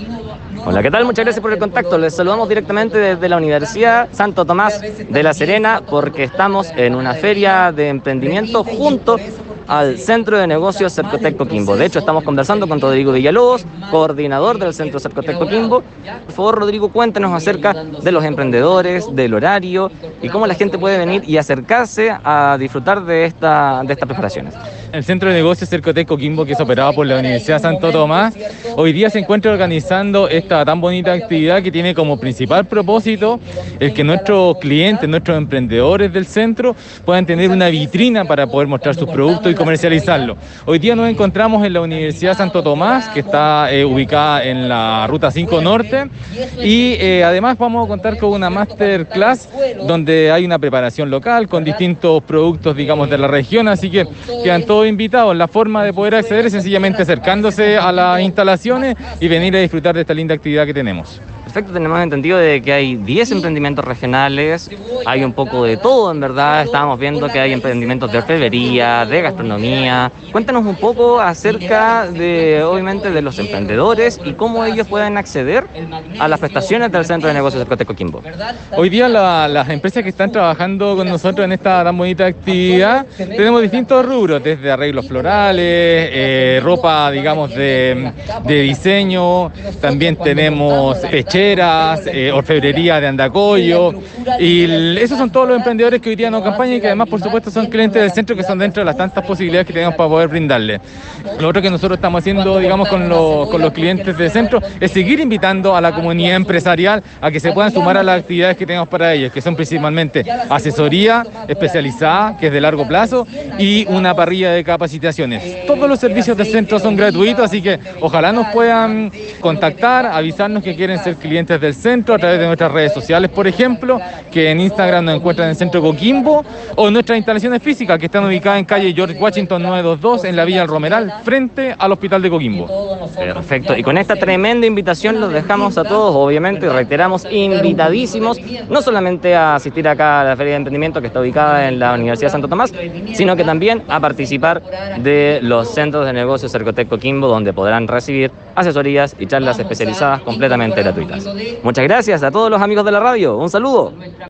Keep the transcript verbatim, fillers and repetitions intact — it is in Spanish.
Hola, ¿qué tal? Muchas gracias por el contacto. Les saludamos directamente desde la Universidad Santo Tomás de La Serena porque estamos en una feria de emprendimiento junto al Centro de Negocios Cercotec Coquimbo. De hecho, estamos conversando con Rodrigo Villalobos, coordinador del Centro Cercotec Coquimbo. Por favor, Rodrigo, cuéntanos acerca de los emprendedores, del horario y cómo la gente puede venir y acercarse a disfrutar de, esta, de estas preparaciones. El Centro de Negocios Cercotec Coquimbo, que es operado por la Universidad Santo Tomás, hoy día se encuentra organizando esta tan bonita actividad que tiene como principal propósito el que nuestros clientes, nuestros emprendedores del centro puedan tener una vitrina para poder mostrar sus productos y comercializarlos. Hoy día nos encontramos en la Universidad Santo Tomás, que está eh, ubicada en la Ruta cinco Norte, y eh, además vamos a contar con una masterclass donde hay una preparación local con distintos productos, digamos, de la región, así que quedan todos invitados. La forma de poder acceder es sencillamente acercándose a las instalaciones y venir a disfrutar de esta linda actividad que tenemos. Perfecto, tenemos entendido de que hay diez emprendimientos regionales, hay un poco de todo en verdad, estábamos viendo que hay emprendimientos de orfebrería, de gastronomía. Cuéntanos un poco acerca de, obviamente, de los emprendedores y cómo ellos pueden acceder a las prestaciones del Centro de Negocios Cercotec Coquimbo. Hoy día la, las empresas que están trabajando con nosotros en esta tan bonita actividad, tenemos distintos rubros, desde arreglos florales, eh, ropa, digamos, de, de diseño, también tenemos pecheras, Eh, orfebrería de Andacollo, y el, esos son todos los emprendedores que hoy día nos acompañan y que además, por supuesto, son clientes del centro, que son dentro de las tantas posibilidades que tenemos para poder brindarles. Lo otro que nosotros estamos haciendo, digamos, con, lo, con los clientes del centro es seguir invitando a la comunidad empresarial a que se puedan sumar a las actividades que tenemos para ellos, que son principalmente asesoría especializada, que es de largo plazo, y una parrilla de capacitaciones. Todos los servicios del centro son gratuitos, así que ojalá nos puedan contactar, avisarnos que quieren ser clientes del centro a través de nuestras redes sociales, por ejemplo, que en Instagram nos encuentran en el Centro Coquimbo, o en nuestras instalaciones físicas que están ubicadas en calle George Washington novecientos veintidós en la Villa El Romeral, frente al Hospital de Coquimbo. Perfecto, y con esta tremenda invitación los dejamos a todos, obviamente, y reiteramos, invitadísimos, no solamente a asistir acá a la Feria de Emprendimiento que está ubicada en la Universidad Santo Tomás, sino que también a participar de los Centros de Negocios Cercotec Coquimbo, donde podrán recibir asesorías y charlas especializadas completamente gratuitas. Muchas gracias a todos los amigos de la radio. Un saludo.